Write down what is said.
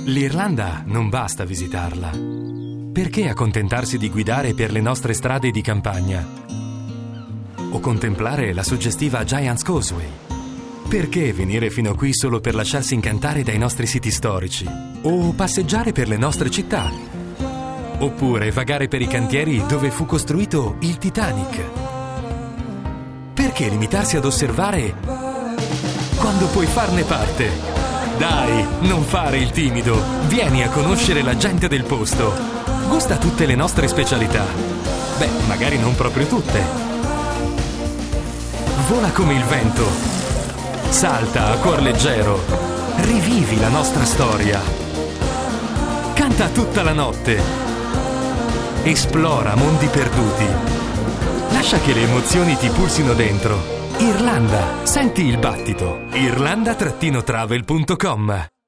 L'Irlanda non basta visitarla. Perché accontentarsi di guidare per le nostre strade di campagna? O contemplare la suggestiva Giant's Causeway? Perché venire fino qui solo per lasciarsi incantare dai nostri siti storici? O passeggiare per le nostre città? Oppure vagare per i cantieri dove fu costruito il Titanic? Perché limitarsi ad osservare quando puoi farne parte? Dai, non fare il timido. Vieni a conoscere la gente del posto. Gusta tutte le nostre specialità. Beh, magari non proprio tutte. Vola come il vento. Salta a cuor leggero. Rivivi la nostra storia. Canta tutta la notte. Esplora mondi perduti. Lascia che le emozioni ti pulsino dentro. Irlanda, senti il battito. Irlanda-travel.com